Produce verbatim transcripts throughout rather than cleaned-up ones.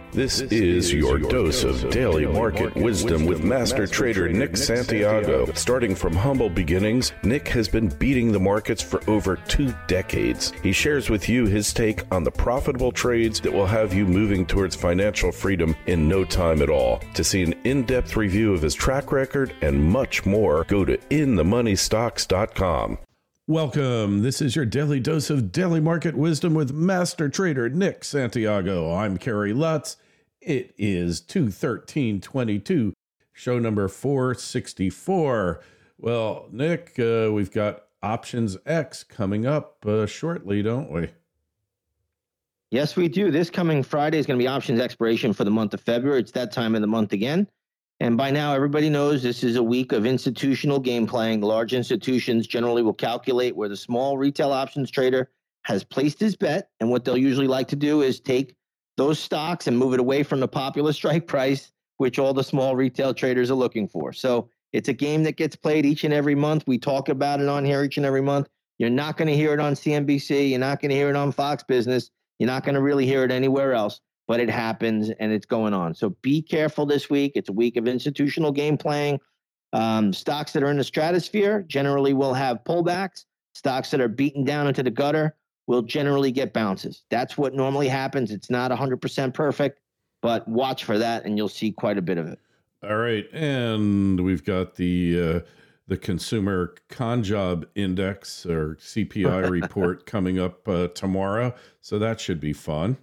This is your dose of daily market wisdom with master trader Nick Santiago. Starting from humble beginnings, Nick has been beating the markets for over two decades. He shares with you his take on the profitable trades that will have you moving towards financial freedom in no time at all. To see an in-depth review of his track record and much more, go to in the money stocks dot com. Welcome. This is your daily dose of daily market wisdom with master trader Nick Santiago. I'm Kerry Lutz. It is two thirteen twenty-two, show number four sixty-four. Well, Nick, uh, we've got Options X coming up uh, shortly, don't we? Yes, we do. This coming Friday is going to be options expiration for the month of February. It's that time of the month again. And by now, everybody knows this is a week of institutional game playing. The large institutions generally will calculate where the small retail options trader has placed his bet. And what they'll usually like to do is take those stocks and move it away from the popular strike price, which all the small retail traders are looking for. So it's a game that gets played each and every month. We talk about it on here each and every month. You're not going to hear it on C N B C. You're not going to hear it on Fox Business. You're not going to really hear it anywhere else. But it happens and it's going on. So be careful this week. It's a week of institutional game playing. Um, stocks that are in the stratosphere generally will have pullbacks. Stocks that are beaten down into the gutter will generally get bounces. That's what normally happens. It's not one hundred percent perfect, but watch for that and you'll see quite a bit of it. All right. And we've got the uh, the Consumer Conjob Index or C P I report coming up uh, tomorrow. So that should be fun.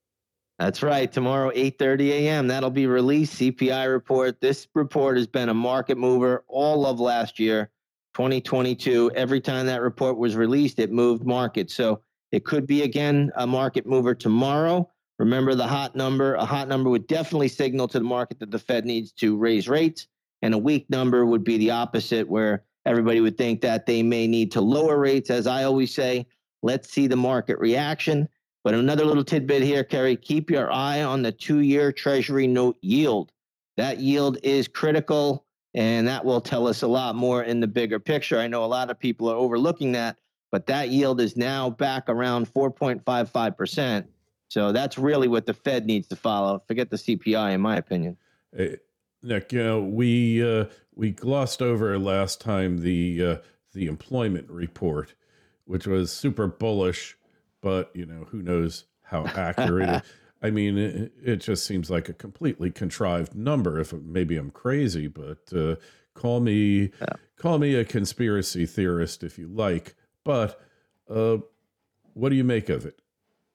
That's right. Tomorrow, eight thirty a.m., that'll be released, C P I report. This report has been a market mover all of last year, twenty twenty-two. Every time that report was released, it moved markets. So it could be, again, a market mover tomorrow. Remember the hot number. A hot number would definitely signal to the market that the Fed needs to raise rates. And a weak number would be the opposite, where everybody would think that they may need to lower rates. As I always say, let's see the market reaction. But another little tidbit here, Kerry, keep your eye on the two-year Treasury note yield. That yield is critical, and that will tell us a lot more in the bigger picture. I know a lot of people are overlooking that, but that yield is now back around four point five five percent. So that's really what the Fed needs to follow. Forget the C P I, in my opinion. Hey, Nick, you know, we uh, we glossed over last time the uh, the employment report, which was super bullish. But, you know, who knows how accurate it is. I mean, it, it just seems like a completely contrived number. If maybe I'm crazy, but uh, call me yeah. call me a conspiracy theorist if you like. But uh, what do you make of it?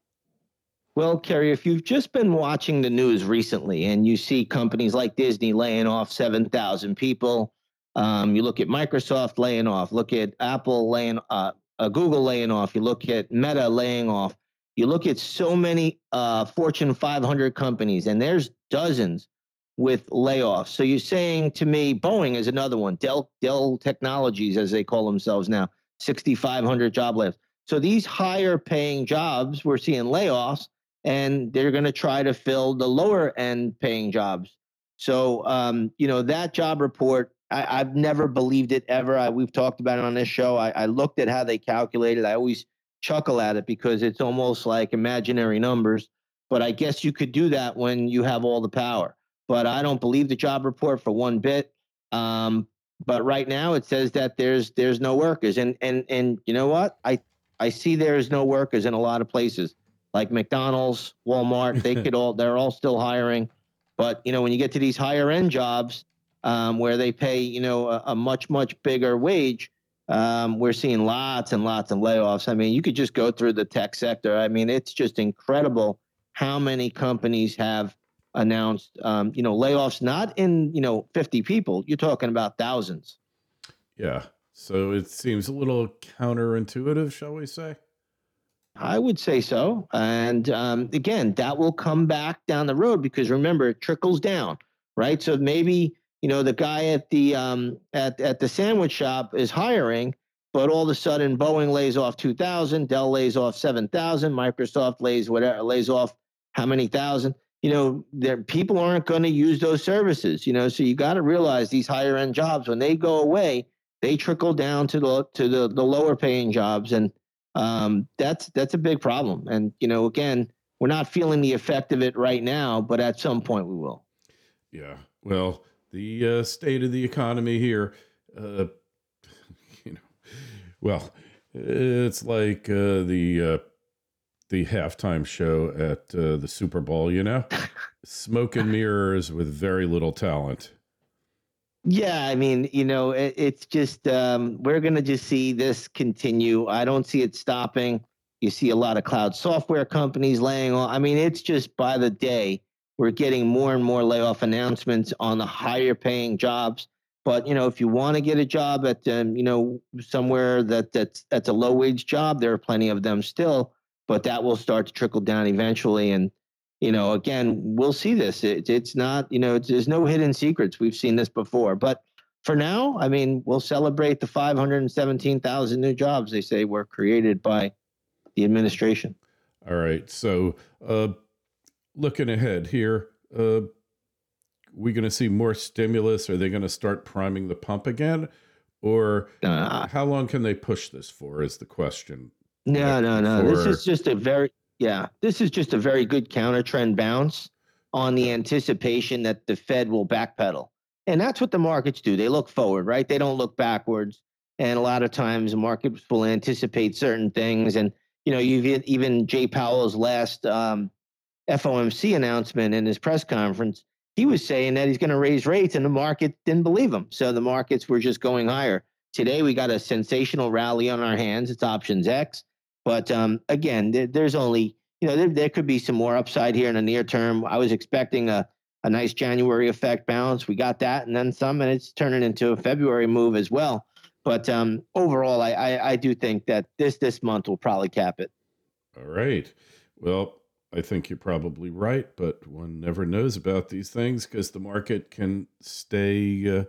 Well, Kerry, if you've just been watching the news recently and you see companies like Disney laying off seven thousand people, um, you look at Microsoft laying off, look at Apple laying uh Uh, Google laying off, you look at Meta laying off, you look at so many uh, Fortune five hundred companies, and there's dozens with layoffs. So you're saying to me, Boeing is another one, Dell, Dell Technologies, as they call themselves now, sixty-five hundred job layoffs. So these higher paying jobs, we're seeing layoffs, and they're going to try to fill the lower end paying jobs. So, um, you know, that job report, I, I've never believed it ever. I, we've talked about it on this show. I, I looked at how they calculated. I always chuckle at it because it's almost like imaginary numbers. But I guess you could do that when you have all the power. But I don't believe the job report for one bit. Um, but right now it says that there's there's no workers. And and and you know what? I I see there's no workers in a lot of places like McDonald's, Walmart. They could all they're all still hiring. But you know, when you get to these higher end jobs, Um, where they pay, you know, a, a much, much bigger wage, um, we're seeing lots and lots of layoffs. I mean, you could just go through the tech sector. I mean, it's just incredible how many companies have announced, um, you know, layoffs, not in, you know, fifty people. You're talking about thousands. Yeah. So it seems a little counterintuitive, shall we say? I would say so. And um, again, that will come back down the road because remember, it trickles down, right? So maybe, you know, the guy at the um, at at the sandwich shop is hiring, but all of a sudden Boeing lays off two thousand, Dell lays off seven thousand, Microsoft lays whatever lays off how many thousand. You know, there people aren't going to use those services. You know, so you got to realize these higher end jobs when they go away, they trickle down to the to the the lower paying jobs, and um, that's that's a big problem. And you know, again, we're not feeling the effect of it right now, but at some point we will. Yeah. Well, the uh, state of the economy here, uh, you know, well, it's like uh, the uh, the halftime show at uh, the Super Bowl, you know, smoke and mirrors with very little talent. Yeah, I mean, you know, it, it's just um, we're going to just see this continue. I don't see it stopping. You see a lot of cloud software companies laying off. I mean, it's just by the day we're getting more and more layoff announcements on the higher paying jobs. But, you know, if you want to get a job at, um, you know, somewhere that that's, that's a low wage job, there are plenty of them still, but that will start to trickle down eventually. And, you know, again, we'll see this. It, it's not, you know, it's, there's no hidden secrets. We've seen this before. But for now, I mean, we'll celebrate the five hundred seventeen thousand new jobs they say were created by the administration. All right. So uh, looking ahead here, uh, we going to see more stimulus? Are they going to start priming the pump again? Or uh, how long can they push this for is the question. No, no, no. For... This is just a very, yeah, this is just a very good counter trend bounce on the anticipation that the Fed will backpedal. And that's what the markets do. They look forward, right? They don't look backwards. And a lot of times markets will anticipate certain things. And, you know, you've even Jay Powell's last um, F O M C announcement in his press conference, he was saying that he's going to raise rates and the market didn't believe him. So the markets were just going higher. Today, we got a sensational rally on our hands. It's options X. But um, again, there, there's only, you know, there, there could be some more upside here in the near term. I was expecting a, a nice January effect bounce. We got that and then some, and it's turning into a February move as well. But um, overall, I, I, I do think that this this month will probably cap it. All right. Well, I think you're probably right, but one never knows about these things because the market can stay. Uh,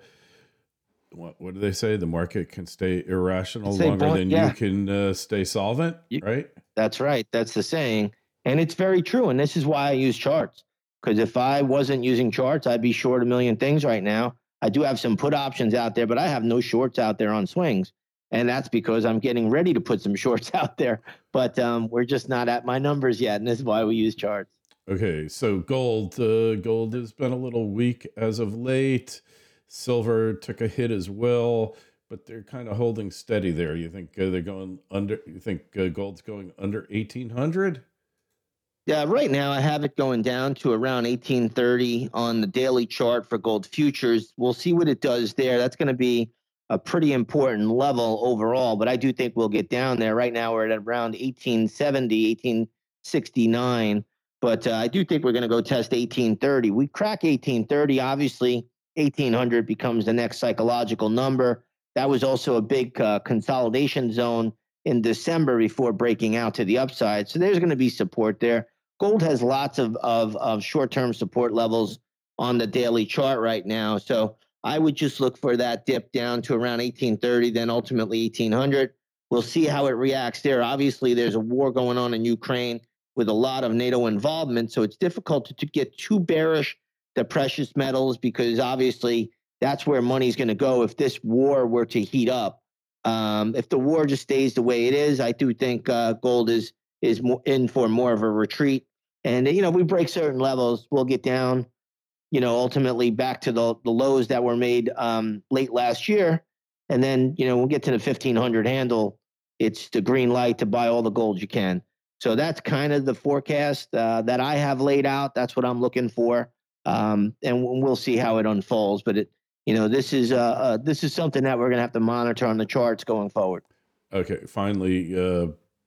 what, what do they say? The market can stay irrational longer born, than yeah. you can uh, stay solvent, you, right? That's right. That's the saying. And it's very true. And this is why I use charts. Because if I wasn't using charts, I'd be short a million things right now. I do have some put options out there, but I have no shorts out there on swings. And that's because I'm getting ready to put some shorts out there. But um, we're just not at my numbers yet. And this is why we use charts. Okay. So gold, uh, gold has been a little weak as of late. Silver took a hit as well, but they're kind of holding steady there. You think uh, they're going under, you think uh, gold's going under eighteen hundred? Yeah, right now I have it going down to around eighteen thirty on the daily chart for gold futures. We'll see what it does there. That's going to be a pretty important level overall, but I do think we'll get down there. Right now we're at around eighteen seventy, eighteen sixty-nine, but uh, I do think we're going to go test eighteen thirty. We crack eighteen thirty, obviously eighteen hundred becomes the next psychological number. That was also a big uh, consolidation zone in December before breaking out to the upside. So there's going to be support there. Gold has lots of, of, of short-term support levels on the daily chart right now. So I would just look for that dip down to around eighteen thirty, then ultimately eighteen hundred. We'll see how it reacts there. Obviously, there's a war going on in Ukraine with a lot of NATO involvement, so it's difficult to, to get too bearish the precious metals because obviously that's where money's going to go if this war were to heat up. Um, if the war just stays the way it is, I do think uh, gold is is more in for more of a retreat. And, you know, we break certain levels, we'll get down, you know, ultimately back to the, the lows that were made um, late last year. And then, you know, we'll get to the fifteen hundred handle. It's the green light to buy all the gold you can. So that's kind of the forecast uh, that I have laid out. That's what I'm looking for. Um, and we'll see how it unfolds. But, it, you know, this is uh, uh, this is something that we're going to have to monitor on the charts going forward. Okay. Finally, uh,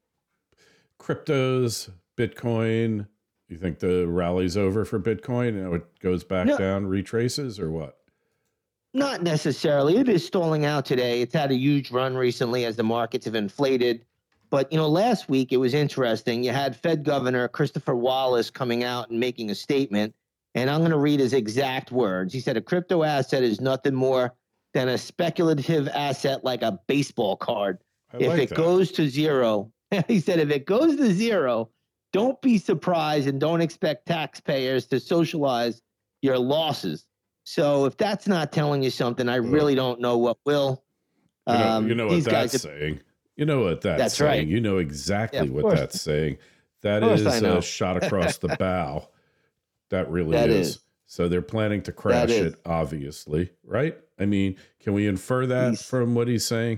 cryptos, Bitcoin. You think the rally's over for Bitcoin? You know, it goes back no, down, retraces, or what? Not necessarily. It is stalling out today. It's had a huge run recently as the markets have inflated. But, you know, last week it was interesting. You had Fed Governor Christopher Wallace coming out and making a statement. And I'm going to read his exact words. He said, a crypto asset is nothing more than a speculative asset like a baseball card. I if like it that. goes to zero, he said, if it goes to zero, don't be surprised and don't expect taxpayers to socialize your losses. So if that's not telling you something, I really don't know what will. You know, um, you know what that's saying. You know what that's, that's saying. Right. You know exactly yeah, what course. that's saying. that is a shot across the bow. That really that is. is. So they're planning to crash it, obviously, right? I mean, can we infer that he's, from what he's saying?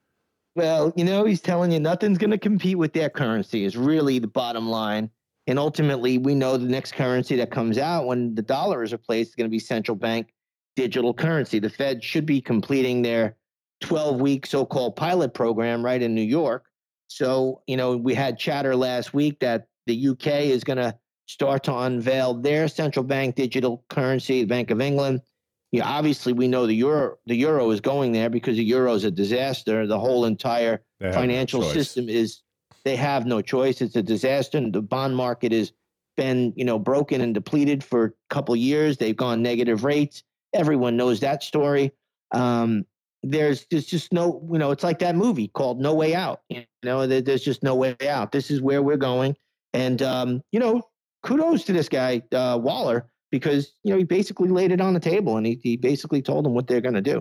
Well, you know, he's telling you nothing's going to compete with their currency is really the bottom line. And ultimately, we know the next currency that comes out when the dollar is replaced is going to be central bank digital currency. The Fed should be completing their twelve-week so-called pilot program right in New York. So, you know, we had chatter last week that the U K is going to start to unveil their central bank digital currency, the Bank of England. Yeah, obviously, we know the euro the euro is going there because the euro is a disaster. The whole entire financial no system is, they have no choice. It's a disaster. And the bond market has been, you know, broken and depleted for a couple of years. They've gone negative rates. Everyone knows that story. Um, there's, there's just no, you know, it's like that movie called No Way Out. You know, there's just no way out. This is where we're going. And, um, you know, kudos to this guy, uh, Waller, because, you know, he basically laid it on the table and he, he basically told them what they're going to do.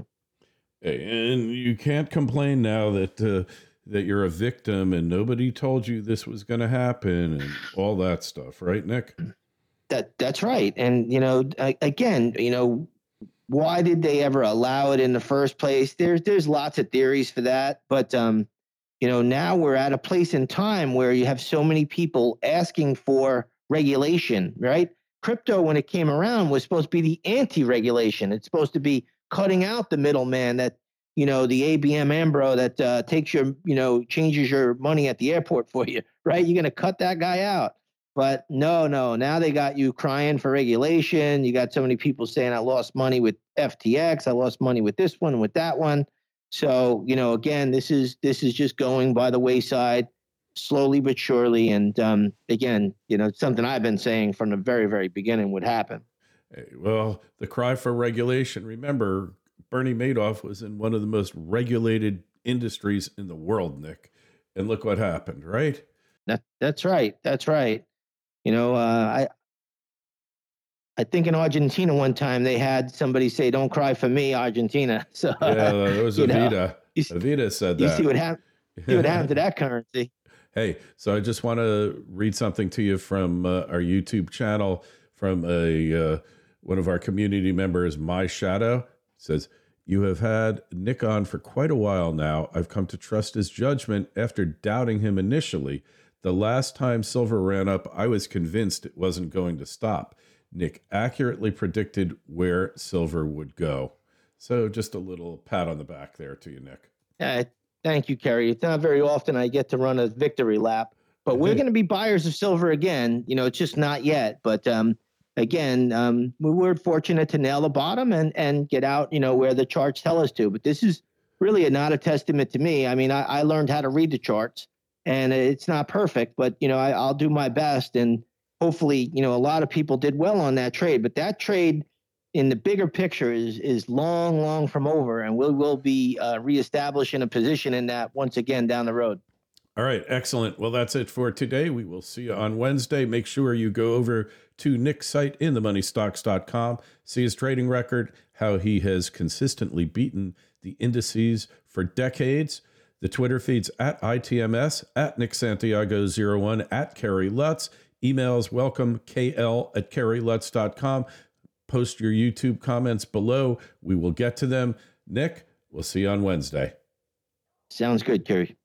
And you can't complain now that, uh, that you're a victim and nobody told you this was going to happen and all that stuff. Right, Nick? That that's right. And, you know, again, you know, why did they ever allow it in the first place? There's, there's lots of theories for that. But, um, you know, now we're at a place in time where you have so many people asking for regulation, right? Crypto, when it came around, was supposed to be the anti-regulation. It's supposed to be cutting out the middleman that, you know, the A B M Ambro that uh, takes your, you know, changes your money at the airport for you, right? You're going to cut that guy out. But no, no, now they got you crying for regulation. You got so many people saying, I lost money with F T X. I lost money with this one and with that one. So, you know, again, this is this is just going by the wayside slowly but surely. And um, again, you know, something I've been saying from the very, very beginning would happen. Hey, well, the cry for regulation, remember, Bernie Madoff was in one of the most regulated industries in the world, Nick. And look what happened, right? That, that's right. That's right. You know, uh, I I think in Argentina one time they had somebody say, don't cry for me, Argentina. So yeah, it was Evita. Evita said that. You see what happened, see what happened to that currency. Hey, so I just want to read something to you from uh, our YouTube channel from a uh, one of our community members, My Shadow. It says, you have had Nick on for quite a while now. I've come to trust his judgment after doubting him initially. The last time silver ran up, I was convinced it wasn't going to stop. Nick accurately predicted where silver would go. So just a little pat on the back there to you, Nick. Uh, thank you, Kerry. It's not very often I get to run a victory lap, but we're going to be buyers of silver again. You know, it's just not yet. But um, again, um, we were fortunate to nail the bottom and, and get out, you know, where the charts tell us to. But this is really a, not a testament to me. I mean, I, I learned how to read the charts. And it's not perfect, but, you know, I, I'll do my best. And hopefully, you know, a lot of people did well on that trade. But that trade in the bigger picture is is long, long from over. And we'll, we'll be uh, reestablishing a position in that once again down the road. All right. Excellent. Well, that's it for today. We will see you on Wednesday. Make sure you go over to Nick's site in the money stocks dot com, see his trading record, how he has consistently beaten the indices for decades. The Twitter feeds at I T M S, at Nick Santiago zero one, at Kerry Lutz. Emails welcome, K L at Kerry Lutz dot com. Post your YouTube comments below. We will get to them. Nick, we'll see you on Wednesday. Sounds good, Kerry.